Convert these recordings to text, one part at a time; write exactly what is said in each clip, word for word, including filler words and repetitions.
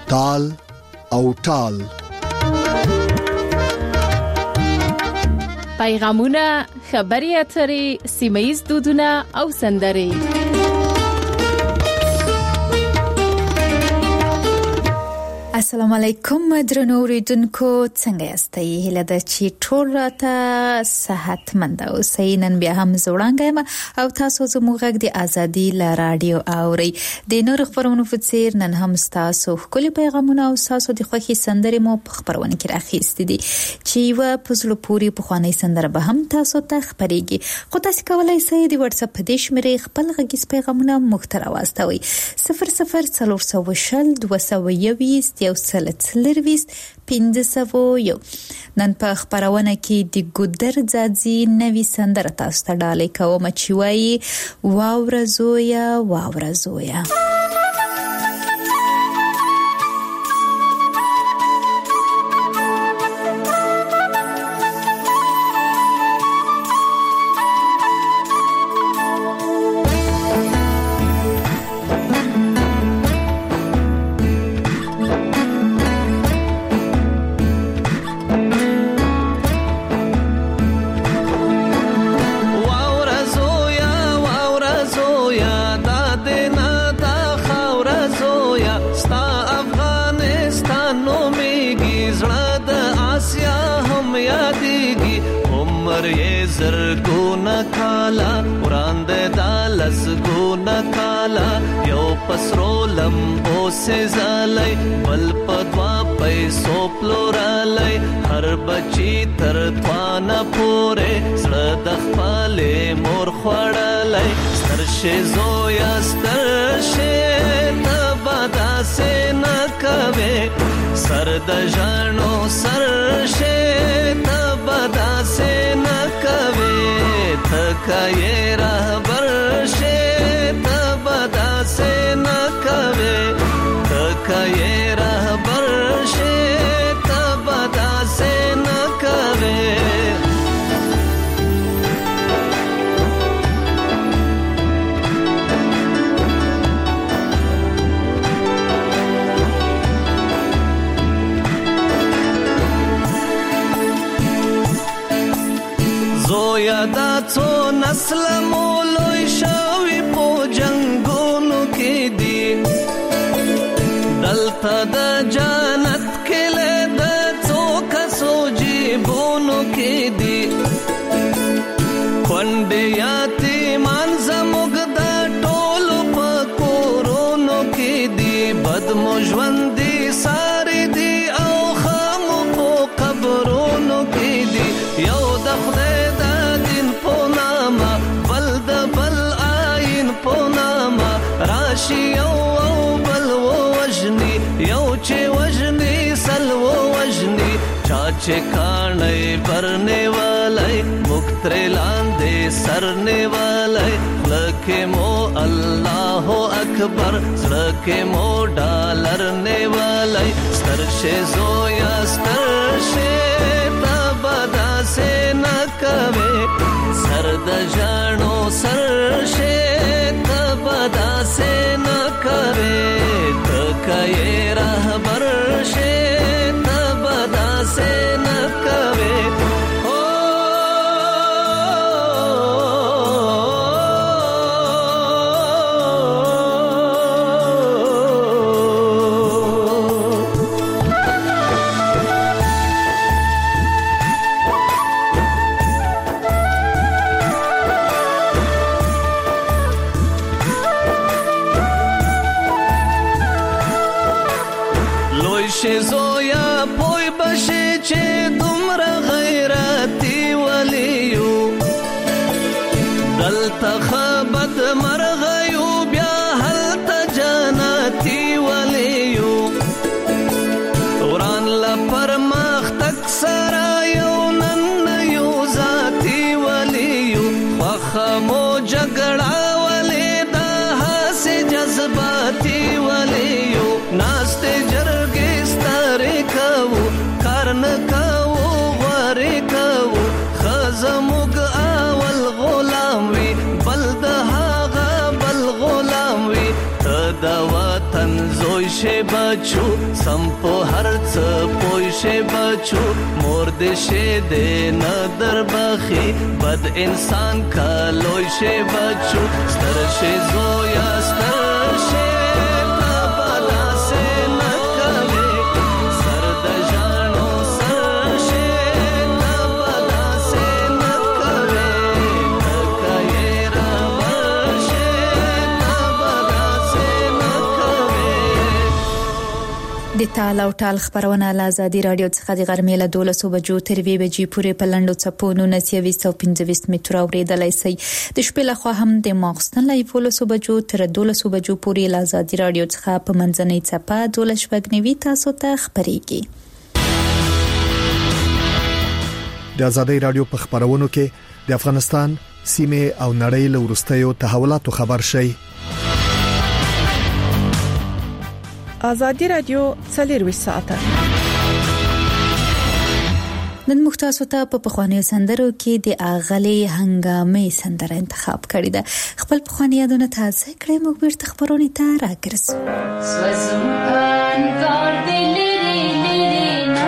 تال او ټال. پیغامونه، خبري اترې، سیمه‌ییز دودونه او سندرې. السلام علیکم درنو اوریدونکو، څنګه یاستئ؟ هیله ده چې ټول راته صحتمند اوسئ. نن بیا هم زوړانګه یم او تاسو زموږ غږ د ازادي له رادیو اورئ. د نور خبرونو په څیر نن هم تاسو ښکلي پیغامونه او تاسو د خوښي سندرې مو په خبرونه کې راخېستې دي چې یو په زړه پورې پخوانۍ سندره به هم تاسو ته خبرېږي. خو تاسو کولای شئ د واتس اپ په دې شمېرې خپل غږیز پیغامونه موږ ته راواستوئ. صفر صفر څلور سوه شل دوه سوه یوویشت یو سل څلرویشت پنځه سوه یو. نن په خبرونه کې د ګودر ځاځي نوې سندره تاسو ته ډالۍ کوم چې وایي واوره زویا واوره زویا. زرګونه کالا وړاندې دالس ګونه کالا یو پسرو لمبو سه زالای بل پدوا پیسو پلورالای هر بچی تر توانه پوره سړه د خپلې مور خوړلای سترشه زویا سترشه تبدا سه نکوي سر د ژوندو سرشه تبدا سه نکوي تکای رهبر شه تبدا سه نکوي تکای رهبر شه تبدا سه نکوي. زویا دا څو نسل مولوی شوی په جنگونو کې دی دلته د جنت کله د څو کسو جیبونو کې دی کونډه یتیمان زموږ د ټولو په کورونو کې دی بدمو ژوندې ساري دی او خامو په قبرونو کې دی یو د خدای راشي او بل وجني یو چې وجني سل وجني چا چې کانې برنه والای مختر لاندې سرنه والای لکه مو الله اکبر لکه مو ډالر نه والای سترشه زویا سترشه تبدا سه نکوي سر د ژوندو سرشه تبدا سه نکوي تکای رهبر شه تبدا سه نکوي. زویا پوی بشي چې دومره غیرتی ولیو دلته خبد مرغیو بیا هلته جنتی ولیو وران لپر مخ تک سرا یو نن یو ذاتی ولیو وخمو جګړه ولی دا هسې جذباتی ولیو ناسته جرګې کارن کاو واره کاو خزموگ اول غلام وی بل د هاغه بل غلام وی ته د وطن زوی شه بچو سم په هر څه پوي شه بچو مور دې شه دې نه دربخي بد انسان کا لوی شه بچو ستر شه زویا ستر شه د تال او ټال خبرونه له ازادي رادیو څخه د غرمې له دولسو بجو تر وی بجې پورې په لندو چپونو نسیوي سو پنځه متر اوریدلای شي د شپې له خوا هم د ماخستن له دولسو بجو تر دولسو بجو پورې له ازادي رادیو څخه په منځنۍ چپه دولس شپږنیوي تاسو ته خبريږي. د ازادي رادیو په خبرونو کې د افغانستان سیمه او نړۍ له ورستیو تحولاتو خبر شي. ازادي رادیو څلور ساعته نن مختاسو ته په پخوانیو سندرو کې د اغلي هنګامي سندره انتخاب کړی ده. خپل پخوانی یادونه تازه کړئ موږ بیرته خبرونه ته راګرځو. سوزمکان کار دې لري لري نه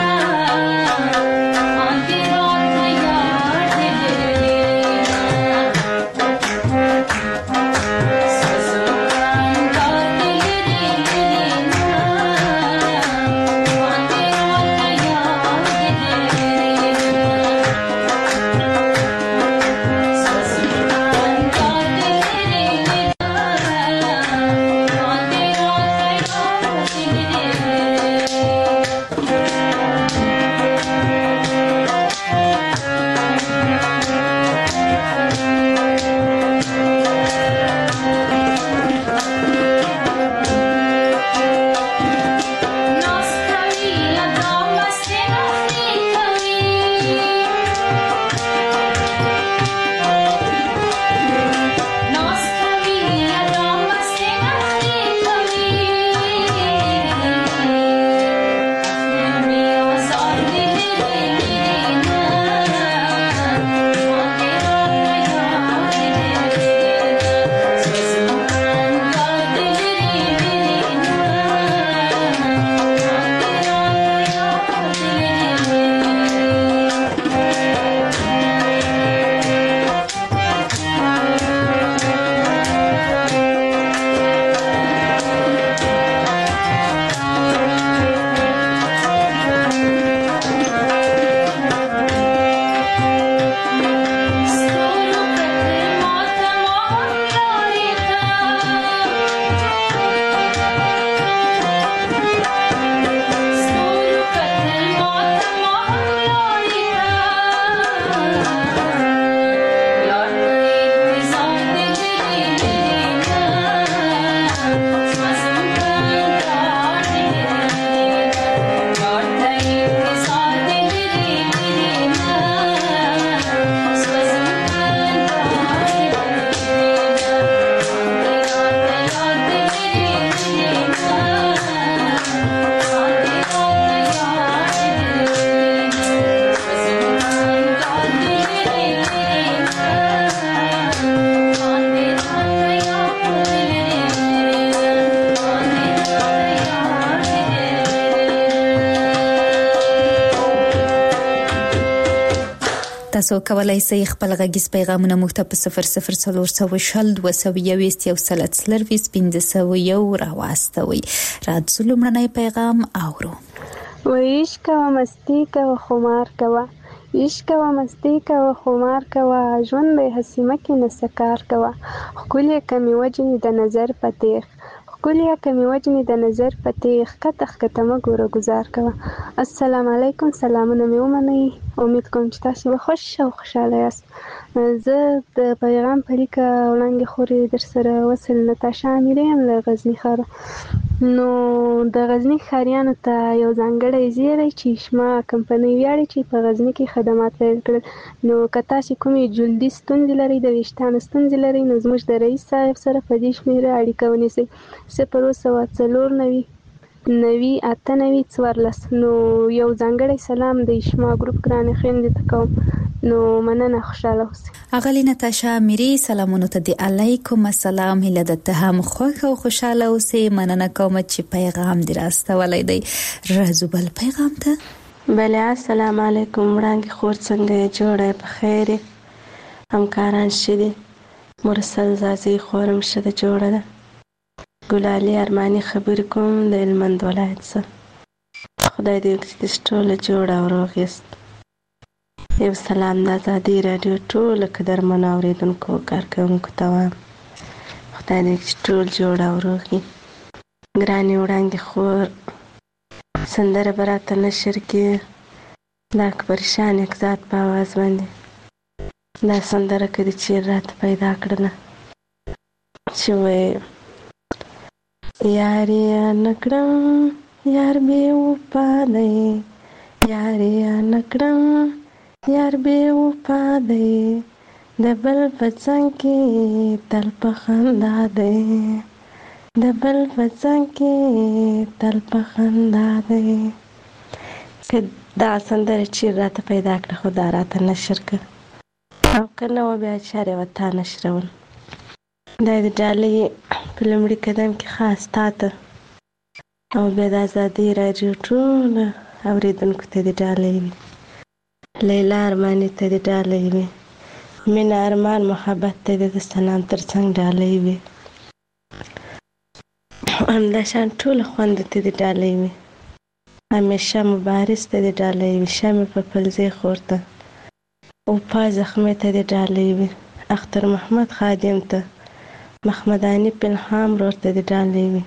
تاسو کولای شئ خپل غږیز پیغامونه موږ ته په صفر صفر څلور سوه شل دوه سوه یوویشت یو سل څلرویشت پنځه سوه یو راواستوئ. راځو لومړنی پیغام اورو. عشق و مستی کوه خمار کوه عشق و مستی کوه خمار کوه ژوند به حسیمه کې نسکار کوه ښکلې کمی وجنې د نظر پتیخ ښکلې کمی وجنې د نظر پتیخ کته ښکته مه ګوره ګزار کوه. السلام علیکم. سلامونه مې ومنئ. امید کوم چې تاسو به خوش او خوشاله یاست. زه د پیغام په لیکه وړاندې خورې در سره وصل نتاشا امیري یم له غزني ښاره. نو د غزني ښاریانو ته یو ځانګړی زیری چې شما کمپنۍ ویاړي چې په غزني کې خدمات پیل کړل. نو که تاسې کومې جلدي ستونزې لرئ د ویښتانو ستونزې لرئ نو زموږ د رئیس صاحب سره په دې شمېره اړیکه ونیسئ. صفر اووه سوه څلور نوي نوي اته نوي څوارلس. نو یو ځانګړی سلام د شما ګروپ ګرانې خویندې ته کوم نو مننه، خوشاله اوسئ. اغلی نتاشا میری سلامونه ته دی علیکم السلام، هله د ته هم خوښ او خوشاله اوسئ. مننه کوم چې پیغام دی راستولای دی. رازو بل پیغام ته بله. السلام علیکم وړاندې خور څنګه جوړه په خیر همکاران شدي مرسل زازي خورم شده جوړه ده. ګلالي ارماني خبر کوم د هلمند ولایت څخه. خدای دې ټول جوړه او روغ یاست. یو سلام د آزادي رادیو ټول قدرمنو اورېدونکو کارکوونکو ته وایم خدای دې چې ټول جوړ او روغ وي. ګرانې وړاندې خور سندره به راته نشر کړي د اکبر شاه نکزاد په اواز باندې. دا سندره که دې چېر راته پیدا کړله چې وایي یار یې نه کړم یار بې وفا دی، یار یې نه کړم یار بې وفا دی، د بل په څنګ کې تل په خندا دی، د بل په څنګ کې تل په خندا دی. که دا سندره چېر راته پیدا کړه خو دا راته نشر کړه او که نه وه بیا چارې به تا نشرول. دا د ډالۍ په لومړي قدم کې خاص تا ته او بیا د آزادۍ راډیو ټولو اورېدونکو ته دې ډالۍ وي. لیلا ارماني ته دې ډالۍ وي. مینه ارمان محبت ته دې د سلام تر څنګ ډالۍ وي. همداشان ټولو خویندو ته دې ډالۍ وي. همیشه مبارز ته دې ډالۍ وي. شمې په پلزۍ خور ته وفا زخمي ته دې ډالۍ وي. اختر محمد خادم ته، محمداني پنهام ورور ته دې ډالۍ وي.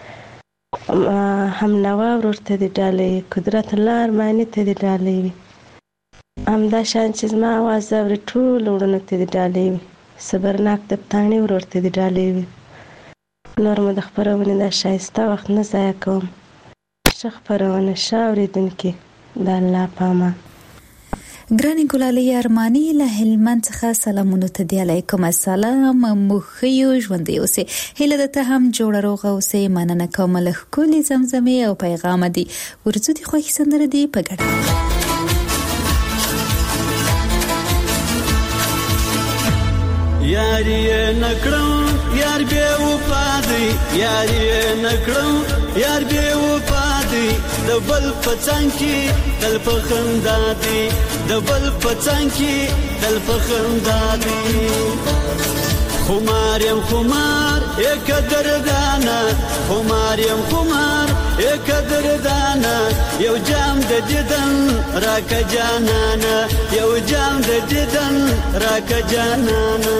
همنوا ورور ته دې ډالۍ وي. قدرت الله ارماني ته دې ډالۍ وي. همداشان چې زما اواز اوري ټولو وروڼو ته دې ډالۍ وي. صبرناک تبتاڼي ورور ته دې ډالۍ وي. نور مو د خپرونې دا ښایسته وخت نه ضایع کوم. ښه خپرونه، ښه اورېدونکي، د الله په امان. ګرانې ګلالۍ ارماني له هلمند څخه سلامونه ته دی. علیکم السلام، موږ ښه یو، ژوندی اوسئ. هیله ده ته هم جوړه روغه اوسئ. مننه کوم له ښکلې زمزمې او پیغامه دي. ورځو دې خوښې سندره دي په ګډه. یار یې نکړم یار بې وفا دی، یار یې نکړم یار بې وفا دی، د بل په څنګ کې تل په خندا دی، د بل په څنګ کې تل په خندا دی. خمار یم خمار ای قدردانا، خمار یم خمار ای قدردانا، یو جام د دیدن راکه جانانا، یو جام د دیدن راکه جانانا.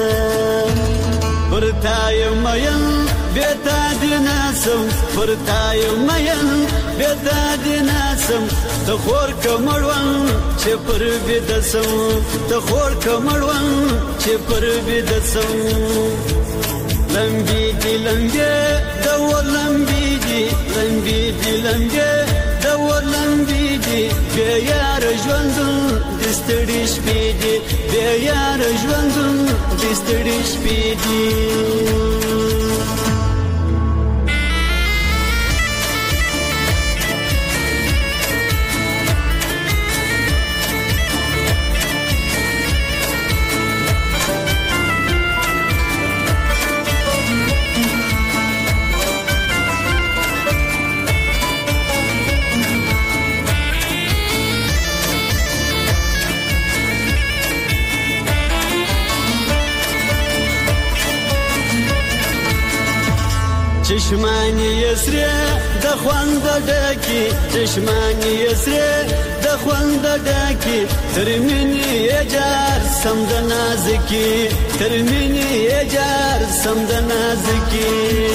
پرتا یم یم بیتا دی ناسم، پرتا یم یم بیتا دی ناسم، ته خور کمړون چې پر بدسم، ته خور کمړون چې پر بدسم. لمبي دي لمبي دور لمبي دي، لمبي دي لمبي دور لمبي دي، بیا یار ژوندون د ستړي شپې دي، بیا یار ژوندون د ستړي شپې دي. چشمانی یسری د خوند ډکی، چشمانی یسری د خوند ډکی، ترمنی یجار سم د نازکی، ترمنی یجار سم د نازکی.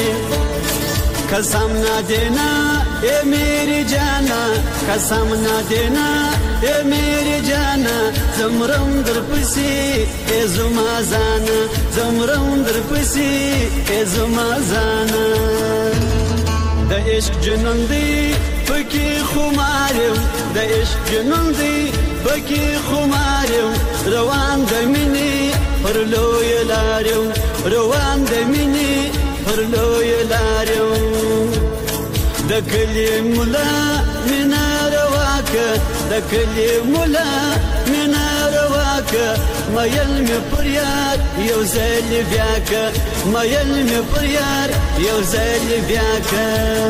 قسم نہ دینا اے میری جانا، قسم نہ دینا اے میری جانا، زمرم در پسی اے زما زانا، زمرم در پسی اے زما زانا. د عشق جنون دی پکی خمارم، د عشق جنون دی پکی خمارم، روان د مینې پر لوی لارم، روان د مینې پر لوی لارم. د کلی مولا مینا رواکه، د کلی مولا مینا رواکه، که مایل می پر یار یو ځل بیا که مایل می پر یار یو ځل بیا که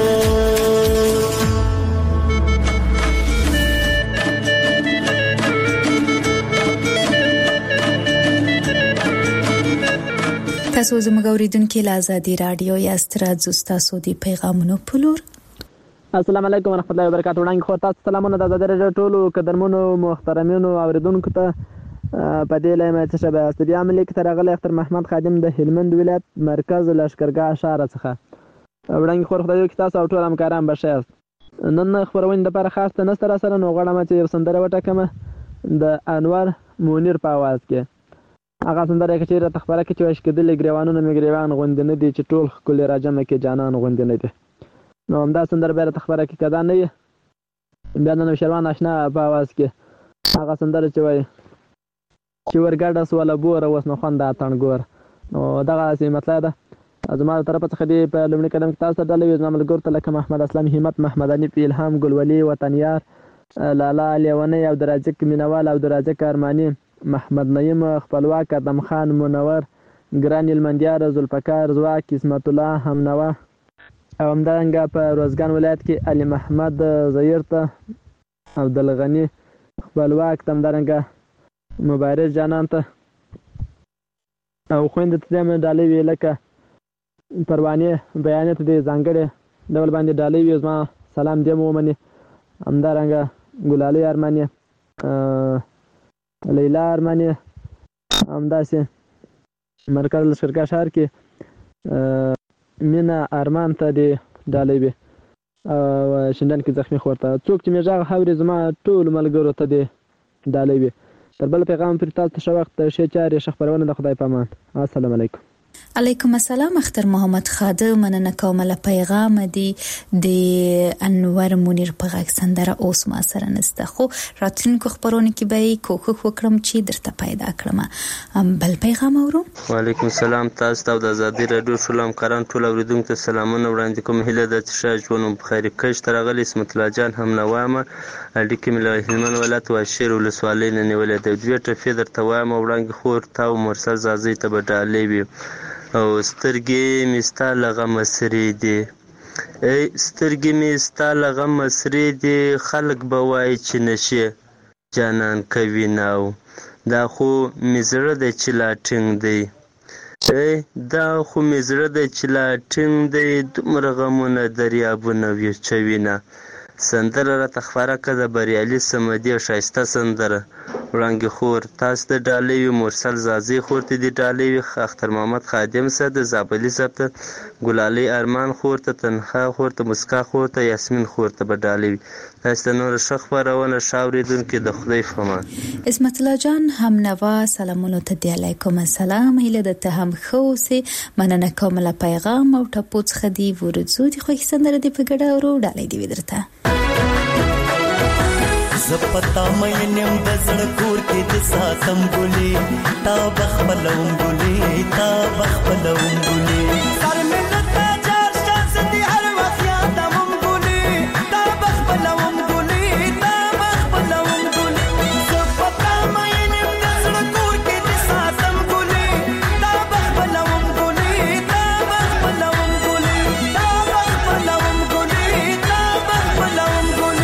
تاسو زموږ اوریدونکو له آزادي رادیو یا ستراتز تاسو دی پیغامونو پلور. السلام علیکم ورحمت الله وبرکاتہ. وړاندې خو تاسو سلامونه د آزادي رادیو ټولو قدرمنو محترمینو اوریدونکو ته په دې لایمه چې شبه استبیا ملک ترغله اختر محمد خادم د هلمند ولایت مرکز لشکرګاه شهر څخه. وړاندې خو خدای کې تاسو او ټول همکاران بشیر نن خبرونه د لپاره خاص نه سره سره نو غواړم چې یو سندره وټکم د انور مونیر په आवाज کې. هغه سندره کې چې تخبره کې چې واش کېدل ګریوانونه مګریوان غوند نه دي چې ټول خپل راجمه کې جانان غوند نه دي. نو همدا سندره به تخبره کې کدا نه بیا نن شروان آشنا په आवाज کې هغه سندره چې وای چې ورګاډه سواله بور اوس نو خوند اتن ګور. نو دغه سي مطلب ده زما طرف څخه دی په لومړي قدم کې تاسو ډلې زما ملګر ته لکه محمد اسلام همت محمداني په الهام ګلولي وطنيار لالا لیونی او دراجک مینوال او دراجک ارماني محمد نعیم خپلواک ادم خان منور ګران المندیار ذوالفقار زواک اسمت الله همنوا او همدارنګه په روزګان ولایت کې علي محمد زیرته عبدالغنی خپلواک همدارنګه مبارز جانان ته او خويند ته مې ډالې وی لکه پروانه بیانات دي ځانګړي ډول باندې ډالې وی زما سلام دې مو مني همدارنګه ګلالي ارماني لیلا ارماني همداسې مرکز لشکرګاه شهر کې مینا ارمان ته دی ډالې وی او شندن کې زخمی خورته څوک چې میژغه حوري زما ټول ملګرو ته دی ډالې وی تر بل پیغام پر تاسو ښه وخت شي چاري شخبرونه د خدای پامان. السلام علیکم. علیکم السلام. اختر محمد خادم مننه کوم له پیغام دی د انور مونیر په غږ سندره اوس ما سره نسته خو راتلونکو خبرونه کې به کوخ وکړم چې درته پیدا کړم. بل پیغام اورو. وعلیکم السلام. تاسو د آزادي رادیو ټول همکاران ټول اوریدونکو ته سلامونه وړاندې کوم. هله د تشاج ونو بخیر کښ ترغلی اسمت الله جان هم نوامه اډیکې ملای هلمند ولایت واشیر ولسوالۍ نه نیولې د دوی ټفې درته وایم وړاندې خور تا او مرسل زازي ته بدالې وي او سترګې مستا لغه مسری دي ای سترګې مستا لغه مسری دي خلق بوای چې نشي جانان کوي ناو دا خو مزره د چلاټینګ دی ای دا خو مزره د چلاټینګ دی دمرغمونه دریابونه وی چوینه سندره را تخفاره که د بریالي سمدي او شایسته سندره وړاندې خور تاسو د ډالۍ مرسل زازي خور ته د ډالۍ اختر محمد خادم سره د زابلي ثبت ګلالي ارمان خور ته تنها خور ته مسکا خور ته یاسمین خور ته به ډالۍ تاسو نور شخ پرونه شاوریدونکو د خدای فمان. اسمت الله جان هم نوا سلامونه ته دی علیکم السلام هله د ته هم خوسه مننه کوم له پیغام او ټپوڅ خدي ورزو دي خو سندره دی په ګډه ورو ډالۍ دی ودرته زپتا مې نیم د زړه کور کې د ساتم ګلې تا بخبلوم ګلې تا بخبلوم ګلې سر مې لته چار شانس دي هر وخت یادوم ګلې تا بخبلوم ګلې تا بخبلوم ګلې زپتا مې نیم د زړه کور کې د ساتم ګلې تا بخبلوم ګلې تا بخبلوم ګلې تا بخبلوم ګلې تا بخبلوم ګلې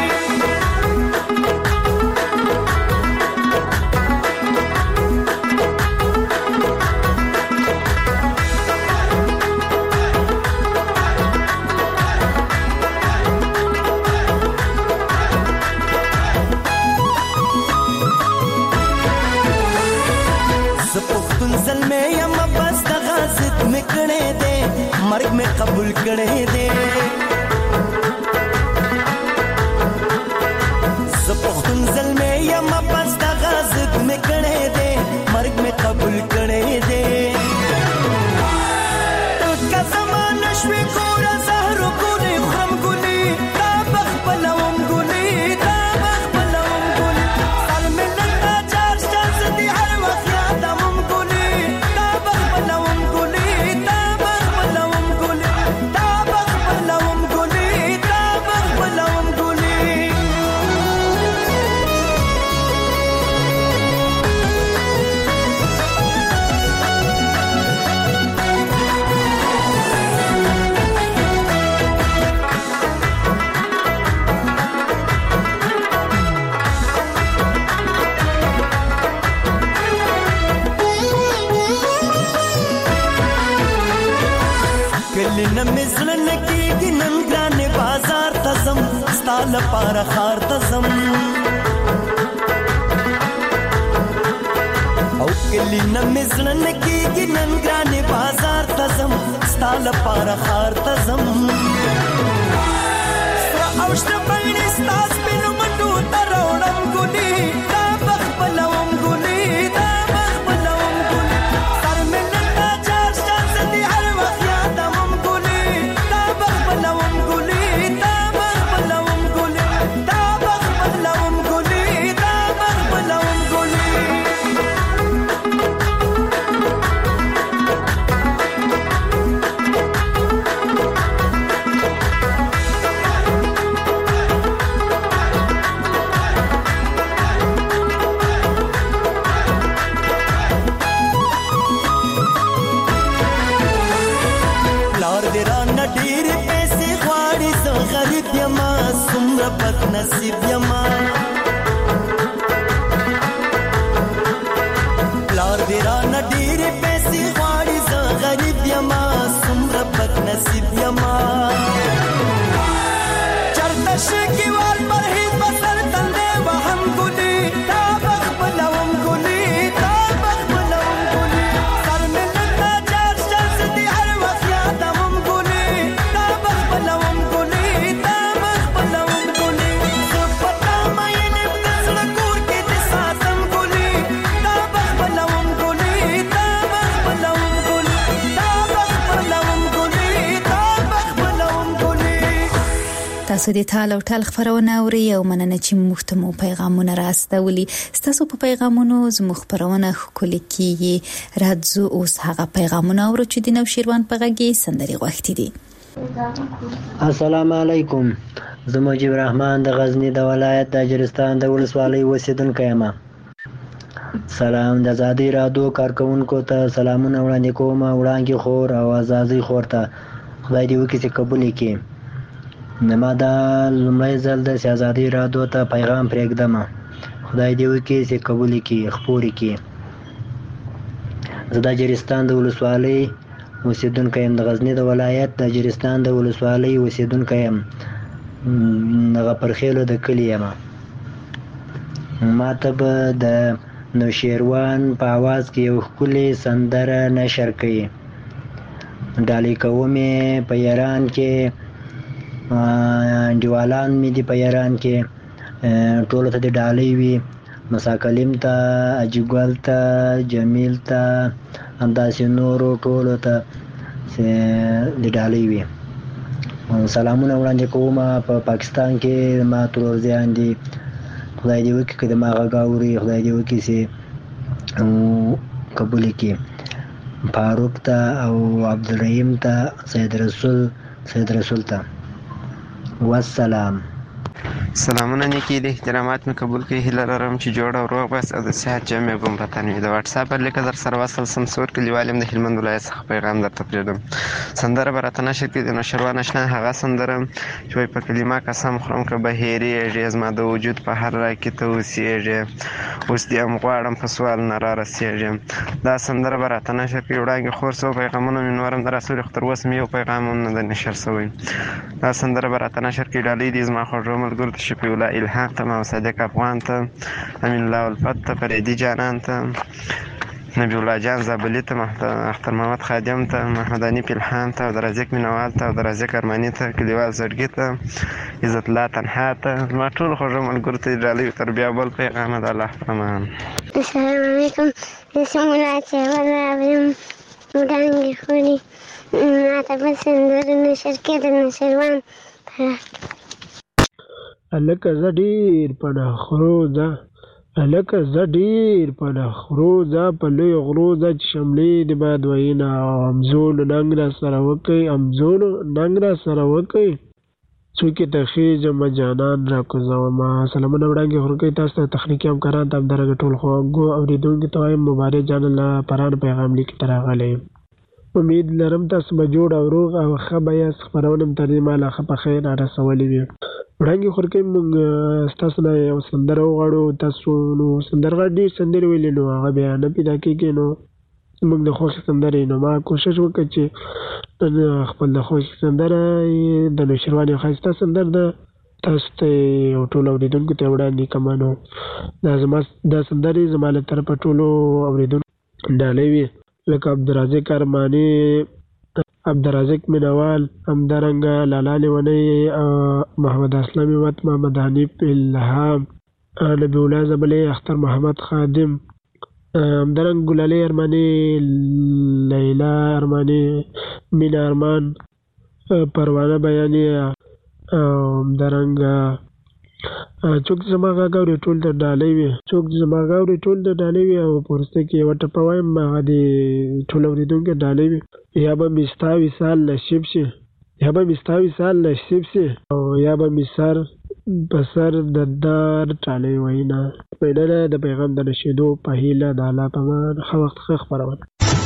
مرگ میں قبول کرے دے زپختن ظلمے یا مپس دا غازد میں کرے دے مرگ میں قبول کرے دے کا زمان شوی کورا زهرو گولی خرم گولی تا بخبلوم گولی تا بخبلوم گولی سلمی لتا چار شانس دی هر وقت یادمم گولی تا بخبلوم گولی تا بخبلوم گولی تا بخبلوم گولی تا بخبلوم گولی کلی نه مزړه نه کېږي نن ګرانې بازار ته ځم ستا لپاره ښار ته ځم او کلی نه مزړه نه کېږي نن ګرانې بازار ته ځم ستا لپاره ښار ته ځم سره او شنه بڼې ستا سپینو منډو ته راوړم ګلې دا به خپلوم ګلې دا به خپلوم ګلې سر مې نن دا چار شان زه دې هر وخت یادوم ګلې دا به خپلوم ګلې دا به خپلوم ګلې دا به خپلوم ګلې دا به خپلوم ګلې نصیب یما پلار دې را نه ډېرې پیسې غواړي زه غریب یما څومره بد نصیب یما چرته شګې وال پرهېز به سر تندی وهم ګلې دا به خپلوم ګلې دا به خپلوم ګلې سر مې نن دا چار شان زه دې هر وخت یادوم ګلې دا به خپلوم ګلې دا به خپلوم ګلې تاسو د ټال او ټال خبرونه اوري او مننه چې موږ ته مو پیغامونه راستولي تاسو په پیغامونو زموږ خبرونه خولي کیږي راځو اوس هغه پیغامونه اورو چې د نو شیروان په غږی سندري غوښتي دي السلام علیکم زه مجيب الرحمن د غزنی د ولایت د اجرستان د ولسوالۍ اوسیدونکی یم سلام د آزادۍ رادیو کارکونکو ته سلامونه وړاندې کوم وړاندې خور او آزادۍ خور ته خدای دې وکړي چې قبول کړي نما دا لمړی ځل د آزادۍ رادیو ته پیغام پرېږدم خدای دې وکړي چې قبول کړي خپور کړي زه د اجرستان د ولسوالۍ اوسیدونکی یم د غزنی د ولایت د اجرستان د ولسوالۍ اوسیدونکی یم دغه پرخېلو د کلي یم ما ته به د نوشیروان په اواز کې یو ښکلې سندره نشر کوي ډالۍ کومې په ایران کې انډیوالان مې دي په ایران کې ټولو ته د ډالۍ وي مساکلیم ته اجګل ته جمیل ته همداسې نورو ټولو ته د ډالۍ وي سلامونه وړاندې کوم په پاکستان کې ما ترورزیان دي خدای دې وکړي که د ما غږ اوري خدای دې وکړي چې قبول کړي فاروق ته او عبدالرحیم ته سید رسول سید رسول ته والسلام سلامونه نیکی دي احترامات مې قبول کړئ هیله لرم چې جوړ او روغ بس او د صحت جمع ګم وطن وي د واتساپ پر لیکه در سره وصل سمسور کلیوال یم د هلمند ولایت څخه پیغام درته پرېږدم سندره به راته نشر کړي د نوشیروان اشنا هغه سندره چې وایي په کلمه قسم خورم که به هېرېږې زما د وجود په هر رای کې ته اوسېږې اوس دې هم غواړم په سوال نه را رسېږې دا سندره به راته نشر کړي وړاندې خور څو پیغامونه مې نور هم د راسولي خو تر اوسه مې یو پیغام هم نه دی نشر شوی دا سندره به راته نشر کړي ډالۍ دي زما خوږو ملګرو ته شفیع الله الهام ته محمد صادق افغان ته امین الله الفت ته فریدي جانان ته نبی الله جان زابلي ته اختر محمد خادم ته محمد انیف الهام ته او د رزق مینوال ته او د رزق ارماني ته کلیوال زړګي ته عزت الله تنها ته زما ټول خوږو ملګرو ته ډالۍ تر بیا بل پیغام د الله په امان السلام علیکم بسم الله تعالی وړاندې خوري ماته به سندره نشر کېده نشروان هلکه زه ډېر په نخرو ځه هلکه زه ډېر په نخرو ځه په لویو غرو ځه چې شملې دې باید ویینه او همزولو ننګ را سره وکئ همزولو ننګ را سره وکئ څوک یې تخیږم جانان را کوزومه سلامونه وړاندې خورکئ تاسو ته تخنیکي همکاران ته همدارنګه ټول خواږو اورېدونکو ته وایم مبارک جان الله پران پیغام لیکي ته راغلی امید لرم تاسو به جوړ او روغ او ښه به یاست خپرونه مې تر دې مهاله ښه په خیر رارسولې وي وړاندې خورکۍ موږ ستاسو نه یو سندره وغواړو تاسو نو سندرغاړي ډېر سندرې ویلې نو هغه بیا نه پیدا کېږي نو موږ د خوښ سندرې نو ما کوشش وکړ چې خپل د خوښ سندره د نوشیروان یو ښایسته سندر ده تاسو ته او ټولو اورېدونکو ته وړاندې کومه. نو دا زما دا سندرې زما له طرفه ټولو اورېدونکو ډالۍ وي لکه عبدالرازق ارماني، عبدالرازق مینوال، همدارنګه لالا لیونی، محمد اسلم همت، محمد حنیف الهام، نبی الله زبلی، اختر محمد خادم، همدارنګه ګلالۍ ارماني، لیلا ارماني، مینا ارمان، پروانه بیاني، همدارنګه څوک چې زما غږ اوري ټول ته ډالۍ وي، څوک چې زما غږ اوري ټول ته ډالۍ وي او په وروسته کې یوه ټپه وایم هغه د ټولو اورېدونکو ډالۍ وي. یا به مې ستا وصال نصیب شي، یا به مې ستا وصال نصیب شي او یا به مې سر په سر د دار ټالۍ وینا. مننه د پیغام د نشیدو په هیله د الله په امان. ښه وخت ښه خپرونه.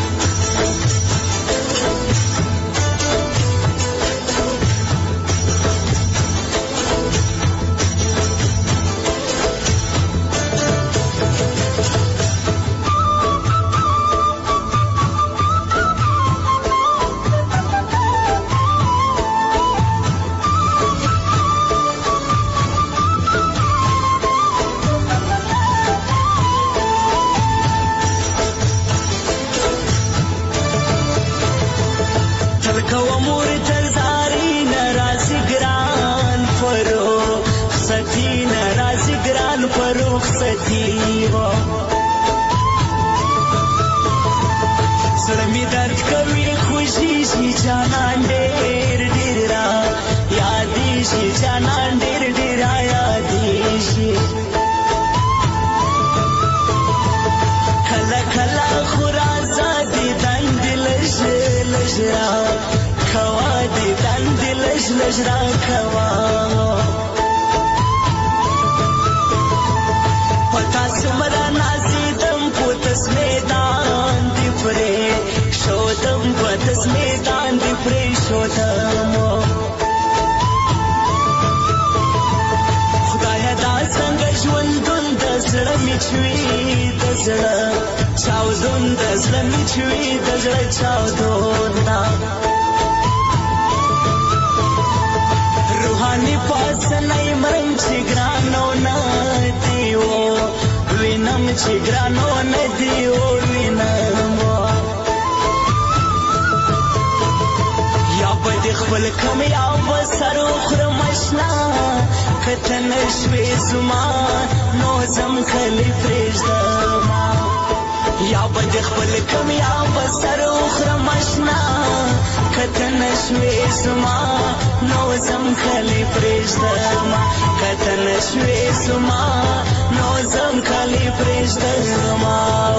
روحانی پاس نئی مرم چې ګرانو نه دیو وینم چې ګرانو نه دیو وینم یا په دې خپل کم یا وسر خرم آشنا کته نشوي زما نو زم خلی فرشتما یا په دې خپل کم یا وسر خرم آشنا کته نشوي زما نو زم خلی فرشتما کته نشوي زما نو زم خلی فرشتما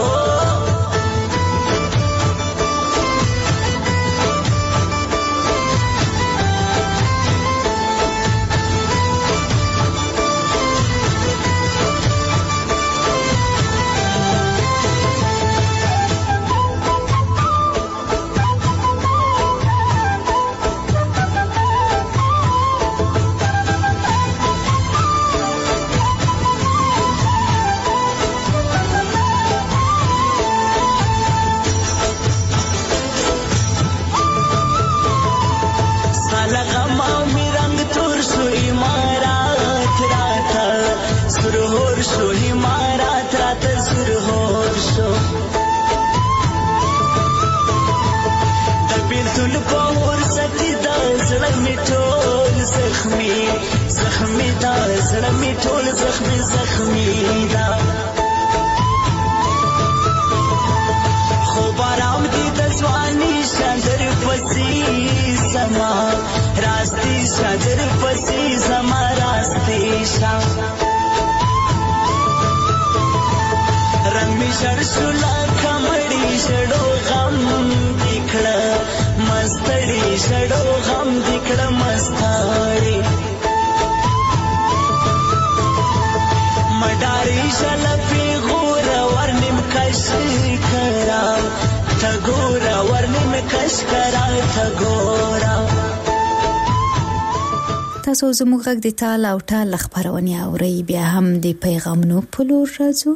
تاسو زموږ غږ د تال او ټال خبرونه اورئ. بیا هم د پیغامونو په لور راځو.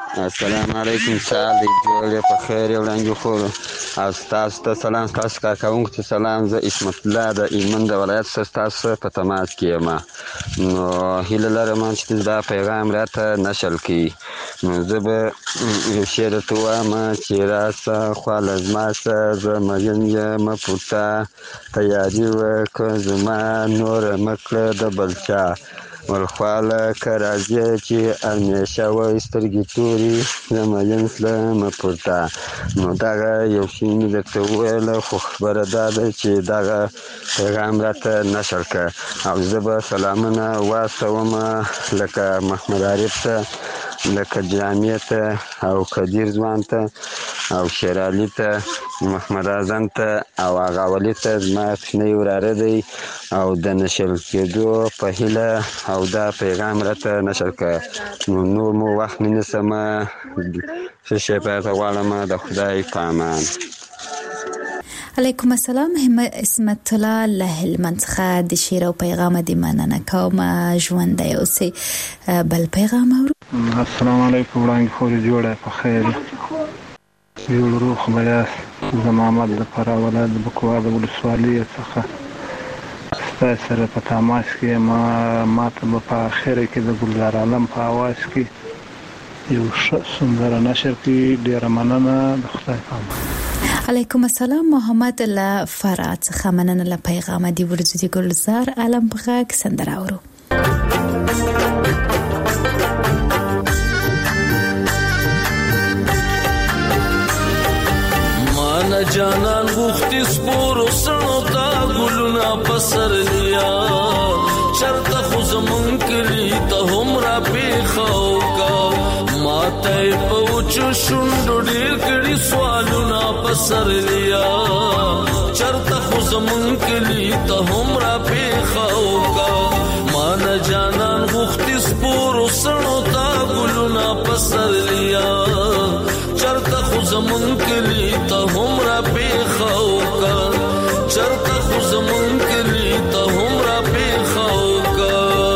السلام علیکم. سهار دی جوړ په خیر وړاندې خو او تاسو ته سلام، تاسو کارکوونکو ته سلام. زه عصمت الله د هلمند د ولایت څخه تاسو په تماس کې یم. نو هیله لرم چې دا پیغام راته نشر کړي. نو زه به یو شی درته ووایم چې راسه خواله زما څه زه مین یم پورته تیاري وکړه زما نوره مه کړه د بل چا ورخواله که راځې چې همیشه وایي سترګې تورې زه مین تلمه پورته. نو دغه یو شی مې درته وویله خو خبره دا ده چې دغه پیغام راته نشر کړه او زه به سلامونه واستوم لکه محمد عارف ته، لکه جامع ته او قدیر ځوان ته او شیرعلي ته، محمد اعظم ته او آغا ولي ته زما کوچنی وراره دی او د نشر کېدو په هیله او دا پیغام راته نشر کړه. نو نور مو وخت نه نیسم، ښه شی پیدا غواړم د خدای په امان. علیکم السلام. عصمت الله له هلمند څخه د شعر او پیغام د مننه کوم. ژوندی اوسئ. بل پیغام اورو. السلام علیکم. وړاندې خورې جوړه په خیر جوړ روح به یاست. زه محمد د فراه ولایت د بکواه د ولسوالۍ څخه ستاسو سره په تماس کې یم. ما ته به په اخره کې د ګلزار عالم په اواز کې یو ښه سندره نشر کړي. ډېره مننه، د خدای په امان. علیکم السلام. محمد له فراه څخه مننه له پیغام دی ورځو د ګلزار عالم په غږ سندره اورو. مانا جانان غوختی سپورو سنو تا گلونا پسر لیا چرتا خو زمون کلی تا هم را پیخاو کا ماتای پوچو شندو دیر کری سوالونا پسر لیا چرتا خو زمون کلی تا هم را پیخاو کا مانا جانان غوختی سپورو سنو تا گلونا پسر لیا چرتا خو زمون کلی تا هم را پیخاو کا چرتا خو زمون کلی تا هم را پیخاو کا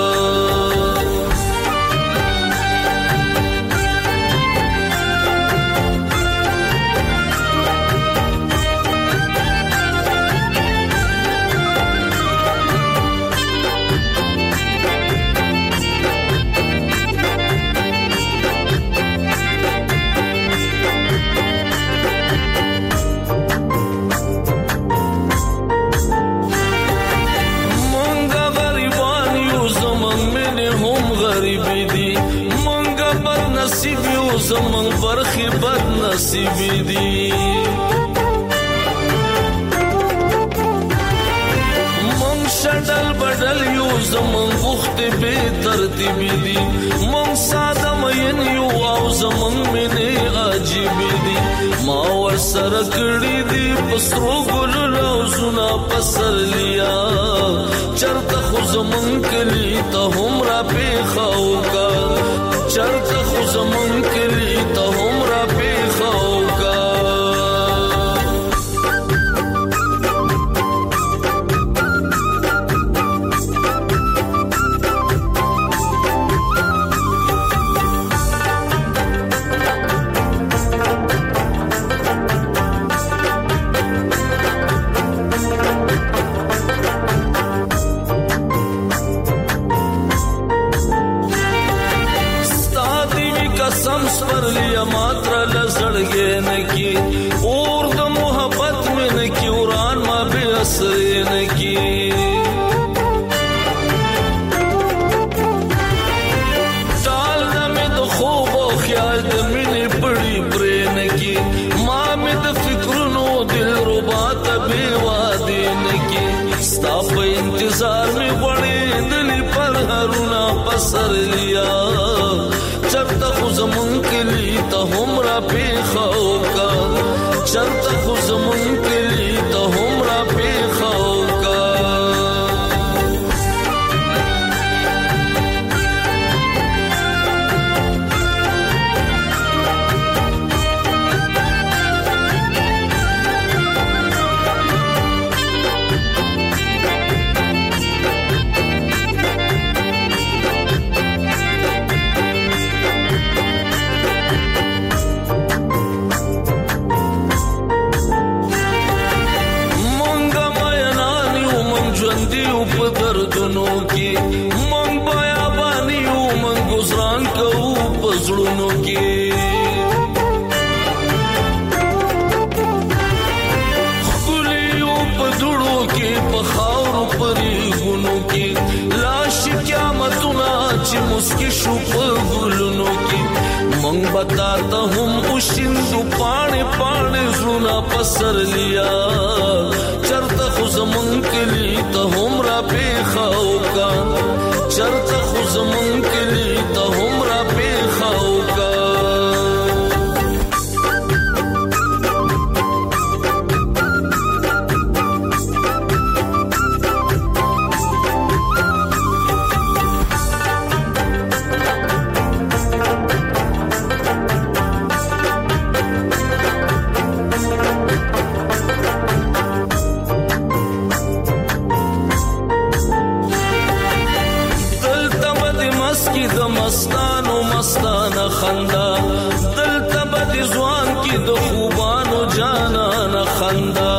زمون برخی بد نصیبی دی من شدل بدل یو زمون وخت بے ترتیبی دی من ساده مین یو او زمون منی عجیبی دی ما ور سره کړی دی پسرو ګل روزنا پسر لیا چرته خو زمون کلی ته هم را پیخاو کا چرته خو زمون کلی ته هم را پیخاو کا पर लिया मात्रा लसड़गे न की और द मोहब्बत में न की उड़ान मा बेअसरे न की टाल न में तो खूब और ख्याल द मिनी पड़ी प्रेम की माँ में द फिक्र नो दिल रुबात बेवादे न की स्ताप इंतजार में बड़े दिली पर हरुना पसर लिया चरता खो زمون کلی ته هم را پیخاو کا چرتا خو زمون کلی ته هم را پیخاو کا ژوندیو په دردونو کې مونږ بیاباني یو مونږ گزاران کوو په زړونو کې ښکلي یو په دوړو کې په خاورو په ریګونو کې لاش قیامتونه چې مسکي شو په ګلونو کې مونږ بتا ته هم وشیندو پاڼې پاڼې زړونه پسر لیا چرته خو زمون کلی ته هم را پیښاو کا چرته خو زمون کلی ته هم را پیښاو کا مستانو مستانه خندا دلته بد ځوان کی د خوبانو جانانه خندا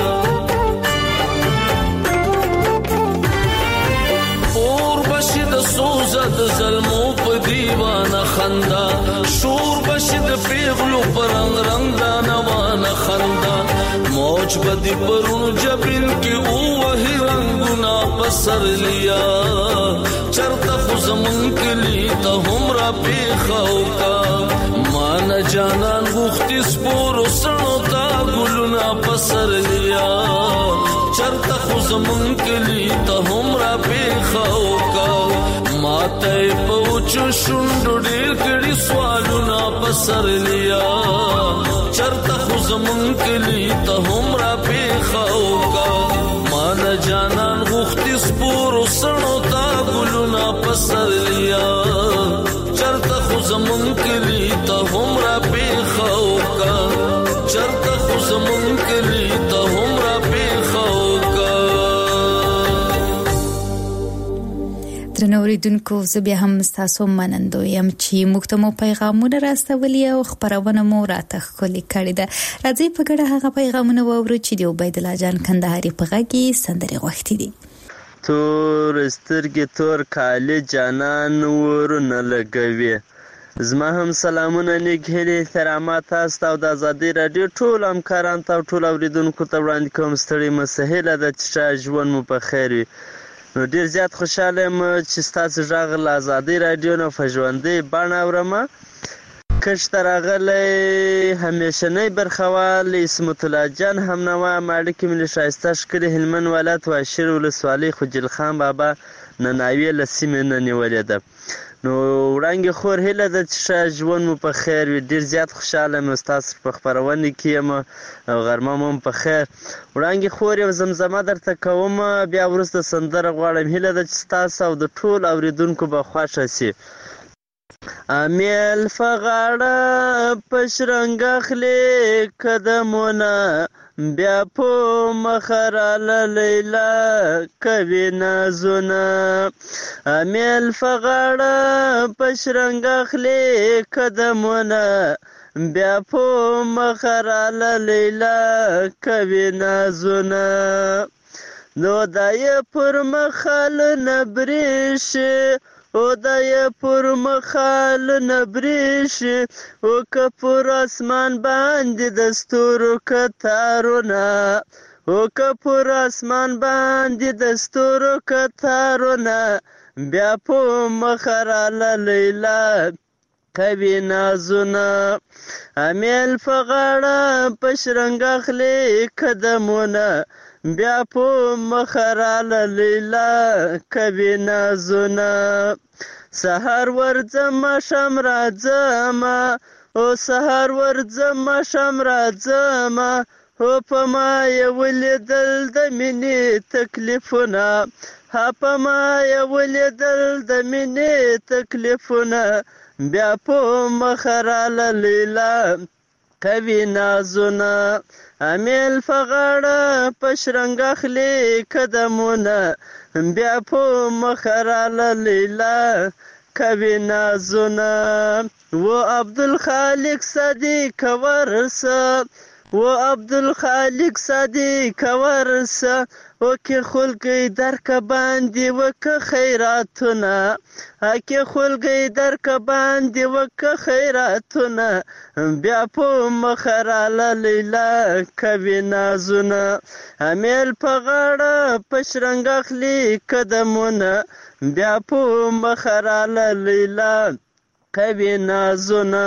اور بشي د سوز د ظلمو په دیوانه خندا شور بشي د پیغلو پرنګ رنگ دا نوانه خندا موج بدی پرونو جبین کی او وحی رنگونا پسر لیا چرته خو زمون کلی ته هم را پیښاو کا مان جانان غوښتي سپورو سړو تا ګلونه پسر لیا چرته خو زمون کلی ته هم را پیښاو کا ماته پوچو شونډو ډېر کړي سوالونه پسر لیا چرته خو زمون کلی ته هم را پیښاو کا مان جانان غوښتي سپورو سړو تا ګلونه پسر لیا چرته خو زمون کلی ته هم را پیښاو کا چرته خو زمون کلی ته هم را پیښاو کا درنو اوریدونکو زه بیا هم ستاسو منندو یم چې موږ ته مو پیغامونه راستولي او خبرونه مو راته ښکلي کړي ده راځئ په ګډه هغه پیغامونه واورو چې د عبید الله جان کندهاري په غږ کې سندرې غوښتي دي تور سترګې تور کالي جانان ورونه لګوي زما هم سلامونه نیک هیلې احترامات تاسو ته او د ازادي راډیو ټول همکارانو ته او ټول اوریدونکو ته وړاندې کوم ستړي مه سه هیله ده چې ژوند مو په خیر وي نو ډېر زیات خوشحاله یم چې ستاسو غږ له ازادي راډیو نه په ژوندۍ بڼه اورم کښ ته راغلی همیشنی برخوال اسمت الله جان همنوا مالک ملي ښایسته ښکلي هلمند ولایت واشیر ولسوالۍ خجل خان بابا نناویې له سیمې نه نیولې ده نو وړانګې خور هیله ده چې ښه ژوند مو په خیر وي ډېر زیات خوشحاله یم ستاسو په خپرونې کې یم او غرمه مو هم په خیر وړانګې خور یو زمزمه درته کوم بیا وروسته سندره غواړم هیله ده چې ستاسو او د ټول اوریدونکو به خوښه شي امیل فغاړه پشرنګ اخلي قدمونه بیا په مخراله لیلا کوي نازونه امیل فغاړه پشرنګ اخلي قدمونه بیا په مخراله لیلا کوي نازونه نو دای پر مخال نبریش او دای پر مخال نبریش او کپور اسمان باندې دستورو کتارونه او کپور اسمان باندې دستورو کتارونه بیا په مخراله لیلا کوي نازونه امیل فغاړه پشرنګ اخلي قدمونه بیا په مخراله لیلا کوي نازونه سحر ورځم شم راځم او سحر ورځم شم راځم او په ما یې ولیدل د مینې تکلیفونه ها په ما یې ولیدل د مینې تکلیفونه بیا په مخراله لیلا کوي نازونه امیل فغاړه پشرنګ اخلي قدمونه بیا په مخراله لیلا کوي نازونه و عبدالخالق صدیق ورسه و عبدالخالق صدیق ورسه وکې خلګۍ درکه باندې وکه خیراتونه اکې خلګۍ درکه باندې وکه خیراتونه بیا په مخه راله لیلا کوي نازونه امیل په غاړه په شرنګ اخلي قدمونه بیا په مخه راله لیلا کوي نازونه.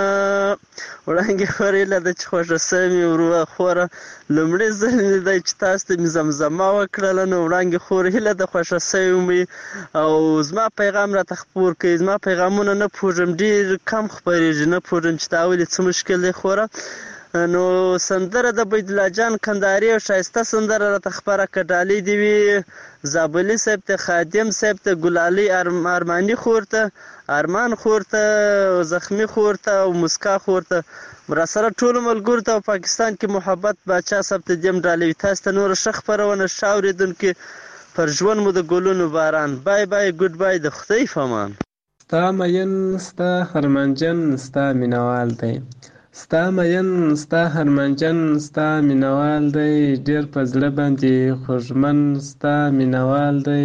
وړانګې خورې له ده چې خوښه سوې ورو خوره لومړی ځل مې دی چې تاسو ته مې زمزمه وکړله نو وړانګې خور هیله ده خوښه سوې مې او زما پیغام راته خپور کوي. زما پیغامونه نه پوهېږم ډېر کم خپرېږي نه پوهېږم چې دا ولې څه مشکل دی خوره. نو سندره د بیدالله جان کندهاري او ښایسته سندره راته خپره کړه. ډالۍ دې وي زابلي صاحب ته خادم صاحب ته ګلالۍ ارماني خور ته ارمان خور ته زخمي خور ته او مسکا خور ته را سره ټولو ملګرو ته او پاکستان کې محبت باچا صاحب ته دیم ډالۍ وي. تاسو ته نوره ښه خپرونه ښه اورېدونکي پر ژوند مو د ګلونو باران. بای بای ګوډ بای د خدای په امان. ستا مین ستا هرمنجن ستا مینوال دی ستا مین ستا هرمنجن ستا مینوال دی ډېر په زړه باندې خوږمن ستا مینوال دی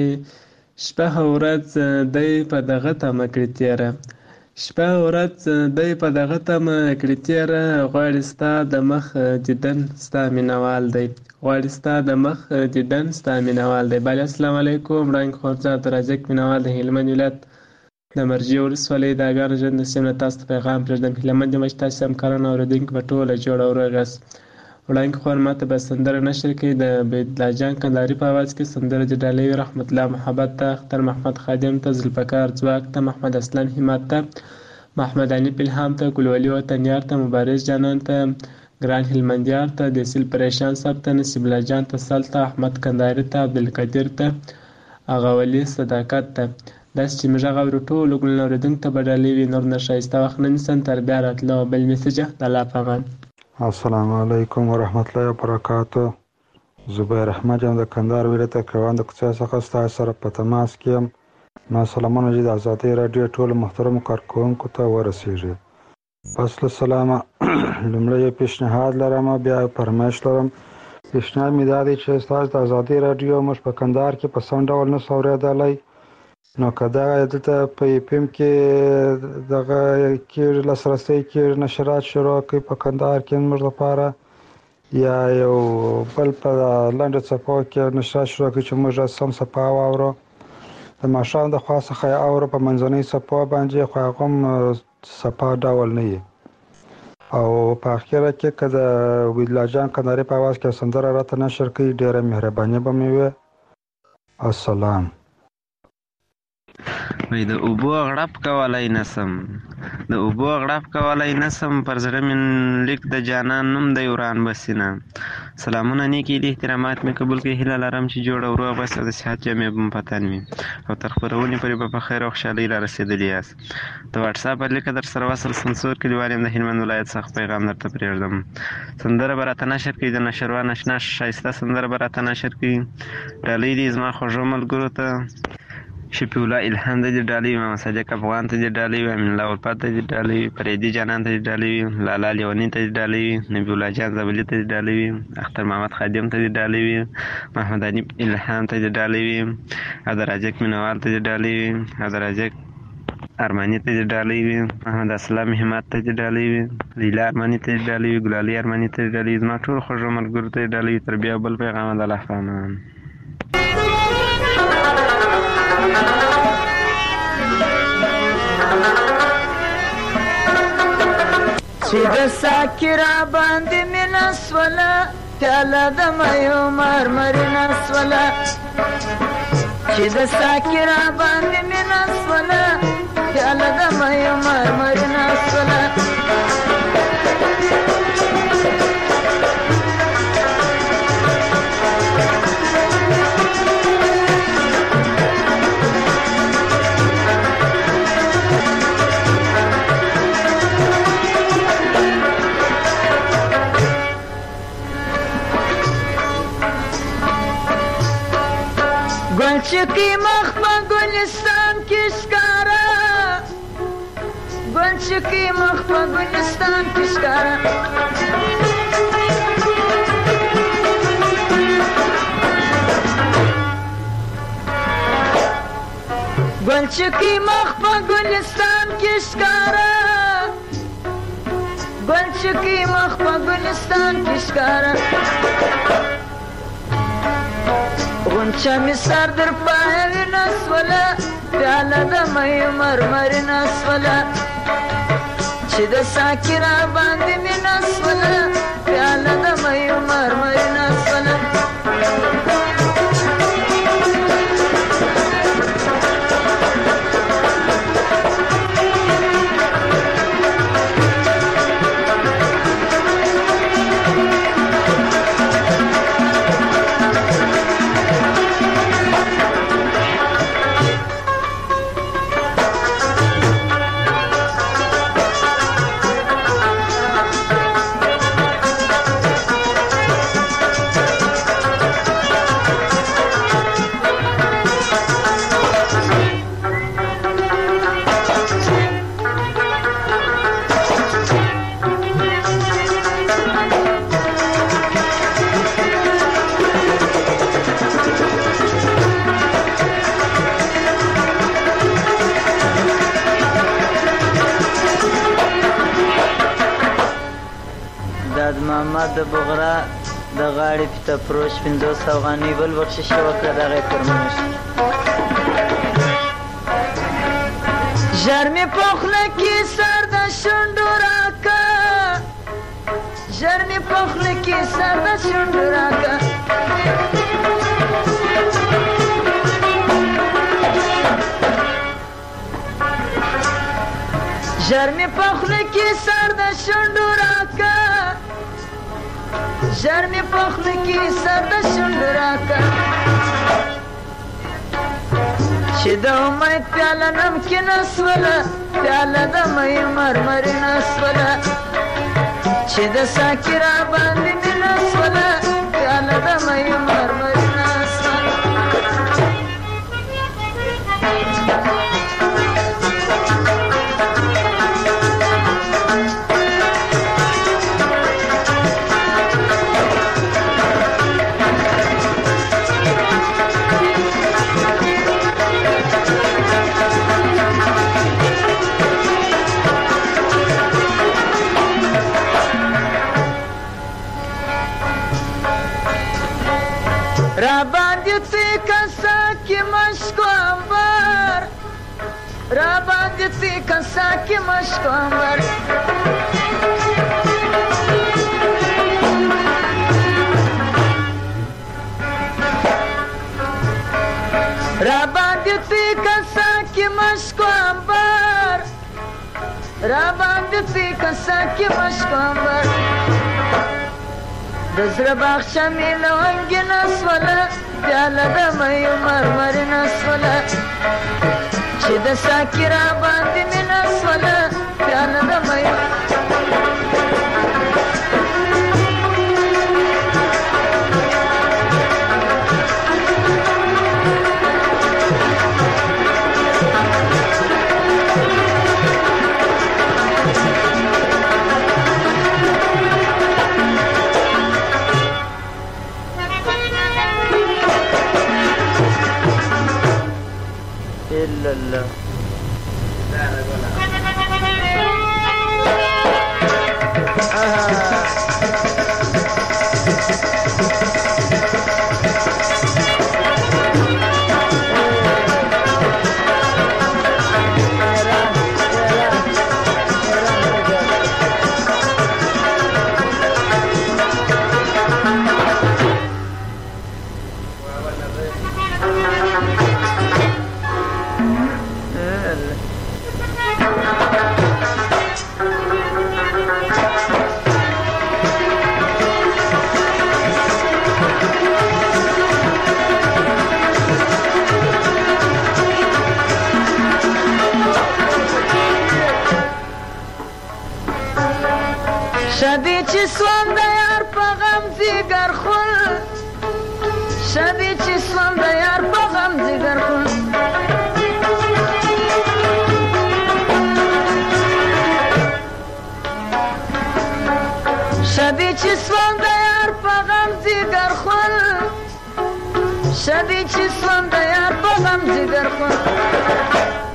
شپه ورځ دی په دغه تمه کړي تېره شپه ورځ دی په دغه تمه کړي تېره غواړي ستا د مخ دیدن ستا مینوال دی غواړي ستا د مخ دیدن ستا مینوال دی. بله السلام علیکم وړانګې خورزاد رازق مینوال د هلمند ولایت د مرجې ولسوالۍ د اګار ژوند د سیم نه تاسو ته پیغام پرېږدم. هیله مند یم چې تاسو همکاران او اورېدونکي به ټوله جوړ او روغ یاست. وړانګې خور ما ته به سندره نشر کوي د بیدالله جان کندهاري په اواز کې سندره د ډالۍ وي رحمت الله محبت ته اختر محمد خادم ته ذوالفقار ځواک ته محمد اسلم همت ته محمد حنیف الهام ته ګلولي وطنیار ته مبارز جانان ته ګران هلمندیار ته دیسیل پریشان صاحب ته نصیب الله جان ته سل ته احمد کندهاري ته عبدالقدیر ته اغاولي صداقت ته داسې چې موږ هغه اورو ټولو ګلونه اورېدونکو ته به ډالۍ وي. نور نه ښایسته وخت نه نیسم تر بیا راتلو بل میسجه د الله په امان. السلام علیکم ورحمت الله وبرکاتو. زبیر احمد یم د کندهار ولایت کروان د کوڅې څخه ستاسو سره په تماس کې یم. ما سلامونه چې د ازادۍ راډیو ټولو محترمو کارکوونکو ته ورسیږي. پس له سلامه لومړی یو پیشنهاد لرم بیا فرمایش لرم. پیشنهاد مې دا دی چې ستاسو د ازادۍ راډیو موږ په کندهار کې په سم ډول نه سو اورېدلی نو که دغه دلته په اپم کې دغه کېږي لاسرسی کېږي نشرات شروع کوي په کندهار کې زموږ لپاره یا یو بل په لنډه څپو کې نشرات شروع کوي چې موږ سم څپه واورو د ماښام د خوا څخه یې اورو په منځنۍ څپو باندې خو هغه هم څپه ډول نه وي او په اخره کې که د بیدالله جان کندهاري په اواز کې سندره راته نشر کوي ډېره مهرباني به مې وي. السلام. وای د اوبو غړپ کولای نسم د اوبو غړپ کولای نسم پر زړه مې لیک د جانان نوم دی وران بسینه. سلامونه نیکې دي احترامات مې قبول کړي. هیله لرم چې جوړ او روغ بس د صحت جامې به مو په تن وي او تر خپرونې پورې به په خیر او خوشحالۍ را رسېدلي یاست. د واټساپ په لیکه در سره وصل سنسور کلیوال یم د هلمند ولایت څخه پیغام درته پرېږدم. سندره به راته نشر کړي د نشروان اشنا ښایسته سندره به راته نشر کړي. ډالۍ دي زما خوږو ملګرو ته شفیع الله الهام ته دې ډالۍ وي محمد صادق افغان ته دې ډالۍ وي امین الله الفت ته دې ډالۍ وي فریدي جانان ته دې ډالۍ وي لالا لیوني ته دې ډالۍ وي نبی الله جان زابلي ته دې ډالۍ وي اختر محمد خادم ته دې ډالۍ وي محمد حنیف الهام ته دې ډالۍ وي ادراجک مینوال ته دې ډالۍ وي ادراجک ارمانی ته دې ډالۍ وي محمد اسلم همت ته دې ډالۍ وي لیلا ارمانی ته دې ډالۍ وي ګلالۍ ارمانی ته دې ډالۍ وي زما ټول خوږو ملګرو ته دې ډالۍ وي تر بیا بل پیغام د الله په امان. چې د ساکرا باندې مینا سوله پیاله د مایو مرمرینه سوله چې د ساکرا باندې مینا سوله پیاله د مایو مرمرینه سوله ګلچکي مخ په ګلستان کې ښکاره ګلچکي مخ په ګلستان کې ښکاره ګلچکي مخ په ګلستان کې ښکاره ګلچکي مخ په ګلستان کې ښکاره غونچه مې سر در پایه وینه سوله پیاله د مۍ مرمرینه سوله چې د ساقي را باندې مینه سوله پیاله د مۍ مرمرینه سوله محمد د بغرا د غاړې پیته فروش پنځوس افغانۍ بل بخشش وکړه دغه یې فرمایش ژر مې په خوله کې سر د شونډو راکه ژر مې په خوله کې سر د شونډو راکه ژر مې په خوله کې سر د شونډو راکه ژر مې په خوله کې سر د شونډو راکه چې د امید پیاله نمکینه سوله پیاله د مۍ مرمرینه سوله چې د ساقي را باندې مینه سوله پیاله د مۍ مرمرینه سوله را باندې تی کسا کې مشکو انبار را باندې تی کسا کې مشکو انبار را باندې تی کسا کې مشکو انبار را باندې تی کسا کې مشکو انبار د زړه باغچه مې لونګینه سوله پیاله د مۍ مرمرینه سوله چې د ساقي را باندې مینه سوله پیاله د مۍ إلا الله شدی چې سوم د یار په غم ځیګر خون شدی چې سوم د یار په غم ځیګر خون شدی چې سوم د یار په غم ځیګر خون شدی چې سوم د یار په غم ځیګر خون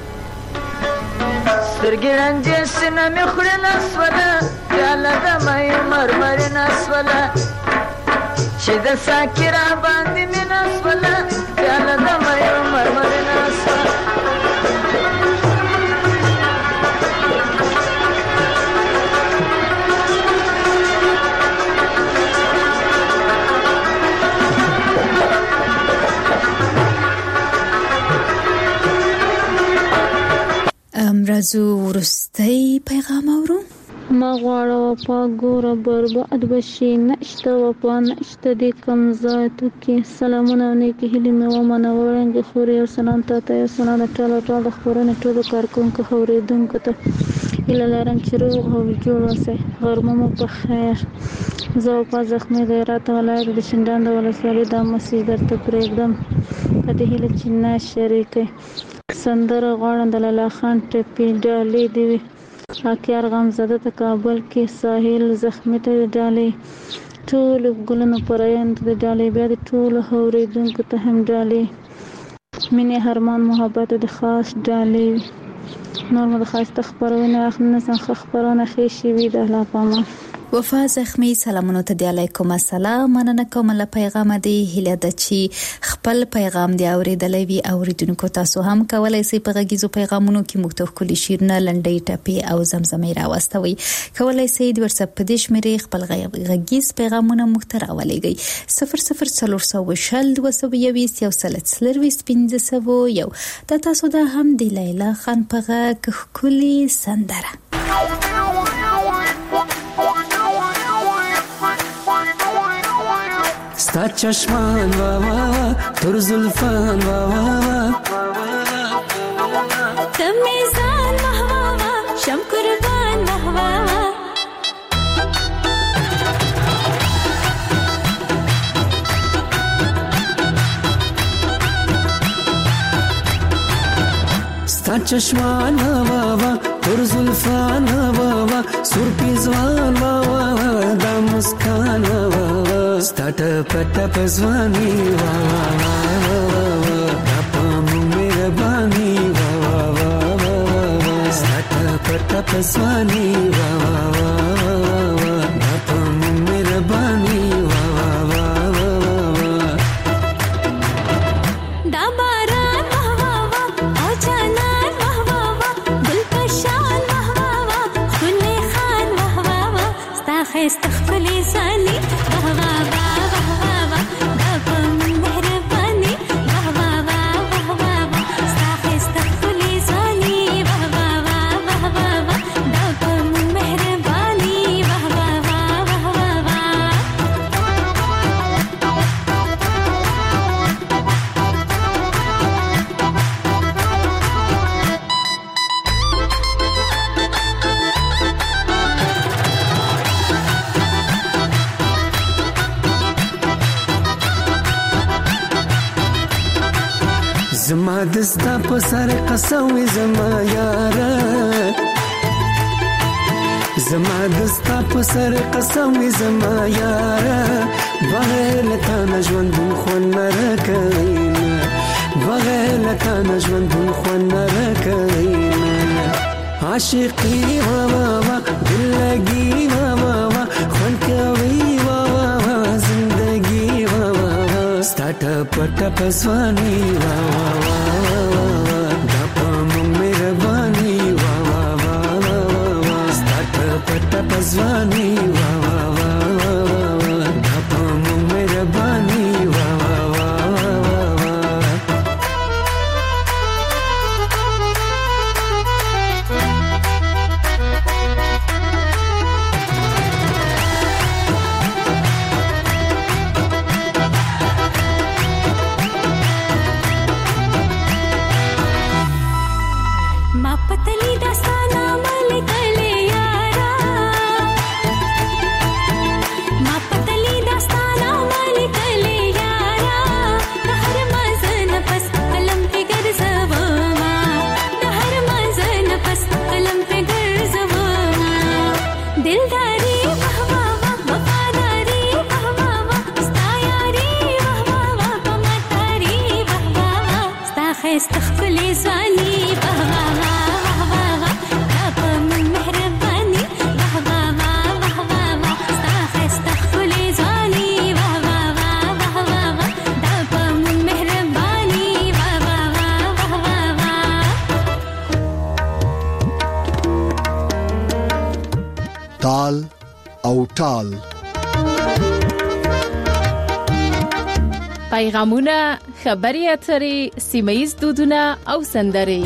سترګې ړنجې سینه مې خورې نسوله پیاله د مۍ مرمرې نسوله چې د ساقي را باندې مې نسوله پیاله د مۍ مرمرې نسوله راځو وروستی پیغام اورو. ما غواړه وفا ګوره برباد بشي نشته وفا نشته دې کم ذاتو کې سلامونه او نیکې هیلې مې ومنه وړانګې خورې یو سلام تا ته یو سلام د ټولو ټول د خپرونې ټولو کارکوونکو اورېدونکو ته هیله لرم چې روغ او جوړ اوسئ. غرمه مو په خیر. زه وفا زخمي د هرات ولایت د شینډان د ولسوالۍ دا مسیج درته پرېږدم په دې هیله چې نه شریکئ. سندره غواړم د لالا خان ټپي ډالۍ دې وي خاکیار غمزده ته کابل کې ساحل زخمي ته ډالۍ ټولو ګلونو پرایان ته ډالۍ بیا د ټولو اورېدونکو ته هم ډالۍ مینې هرمان محبت د خاص ډالۍ وي. نور مو د ښایسته خپرونې اخرونه څنګه خپرونه ښې شوي د الله په امان. وفا زخمی سلامونو ته دی علیکم السلام. مننه کوم له پیغام دی. هیله ده چې خپل پیغام دی اوریدلې وي. اوریدونکو تاسو هم کولای شئ په غږیزو پیغامونو کې مختلف کلی شیرونه لنډۍ ټپي او زمزمې راوستوي. کولای شئ د واتس اپ په دې شمیرې خپل غږیز پیغامونه مختر اولېږئ صفر صفر څلور سوه شل دوه سوه یویشت یو سل څلرویشت پنځه سوه یو. دا تاسو دا هم دی لیلا خان په غږ ښکلې سندره. ستا چشمان وا وا وا تر زلفان وا وا وا تمیزان وا وا وا شم قربان وا وا وا ستا چشمان وا وا وا تر زلفان وا وا وا سر پیزوان وا وا وا دا مسکان وا وا ستا ټپ ټپ ځواني وا وا وا دا په موږ مهرباني وا وا وا ستا ټپ ټپ ځواني وا وا وا دا په موږ مهرباني وا وا وا دا باران وا وا وا او جانان وا وا وا ګل پشان وا وا وا خلې خان وا وا وا ستا خسته خپلې ځاني وا وا زما دستا په سر قسم زما یاره زما دستا په سر قسم زما یاره بغیر لتا نژوند خون نرکوینه بغیر لتا نژوند خون نرکوینه عاشقی وا وا وا دلګي وا وا وا خون کوي وا وا وا زندگی وا وا ستا ټپ ټپ ځواني وا وا وا دا په موږ مهرباني وا وا وا ستا ټپ ټپ ځواني وا وا وا دا په موږ مهرباني وا وا وا استخفلي زاني بابا بابا تال او ټال. پیغامونه، خبري اترې، سیمه‌ییز دودونه او سندرې.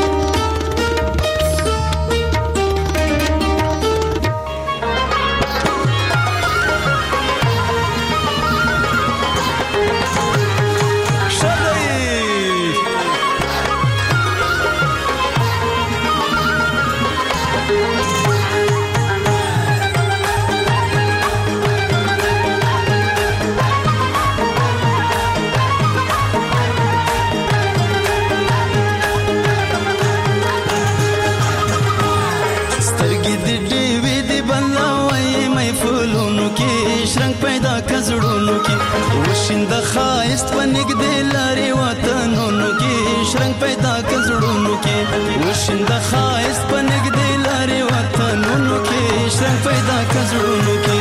وشند خایست په نګدې لارې وطنونو کې شرنګ پیدا کزړونو کې وشند خایست په نګدې لارې وطنونو کې شرنګ پیدا کزړونو کې.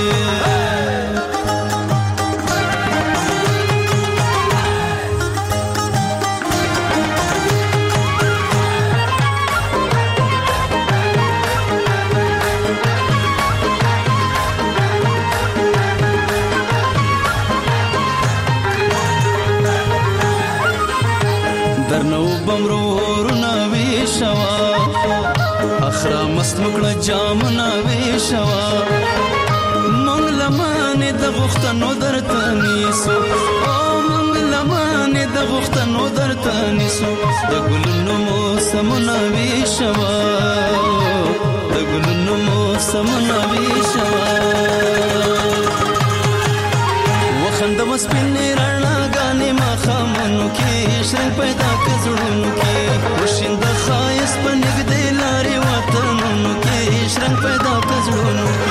بمرورنا ویشوا اخرا مست مکړه جامنا ویشوا مونږ لمانه د غختنو درته نیسو او مونږ لمانه د غختنو درته نیسو د ګلونو موسمنا ویشوا د ګلونو موسمنا ویشوا وخند مسپنې رڼا غانې ما خامنو کې شرنګ پیدا کزړونو کې وشند خایست په نګدې لارې وطنونو کې شرنګ پیدا کزړونو کې.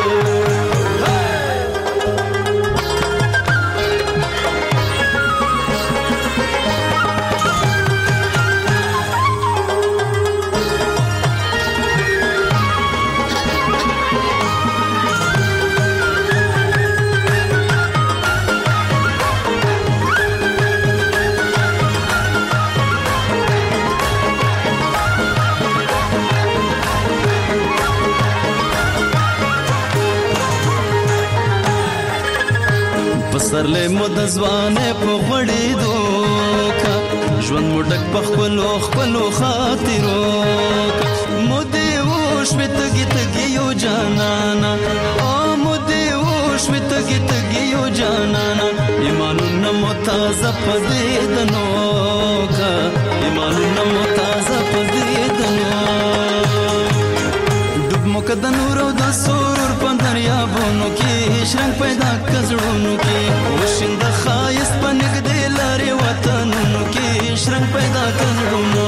سرلې مود ځوانه په غړې دوکا ژوند مډک په خپلو خپلو خاطرو مودې وښ وتګي تګي یو جانانا او مودې وښ وتګي تګي یو جانانا ایمانونه متازه پدې دنوکا ایمانونه متازه پدې دنو ډوب مقد نور او د سرور په دریابونو کې شرنګ پیدا کزړونو کې وشند خایست په نګدې لارې وطنونو کې شرنګ پیدا کزړونو.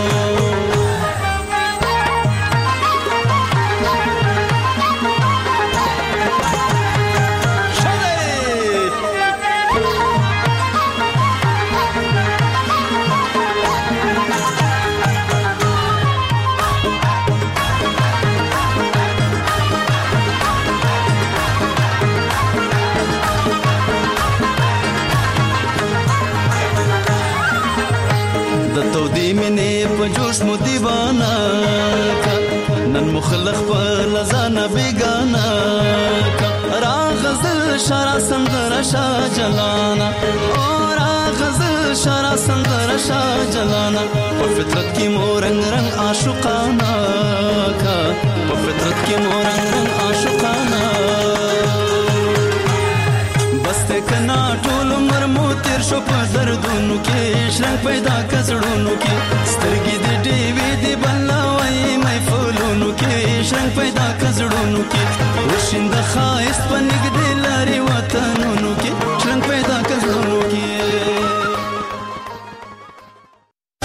په جوش مو دیوانا کا نن مخلخ په لزانا بیگانا کا را غزل شارا سندر شا جلانا او را غزل شارا سندر شا جلانا په فطرت کې مو رنگ رنگ عاشقانا کا په فطرت کې مو رنگ رنگ عاشقانا بسته کنا ټول عمر مو تیر شو په دردونو کې شرنګ پیدا کزړونو کې سترګې دې ډېوې دې بلاوي مې فولونو کې شرنګ پیدا کزړونو کې وشند خایست په نګدې لارې وطن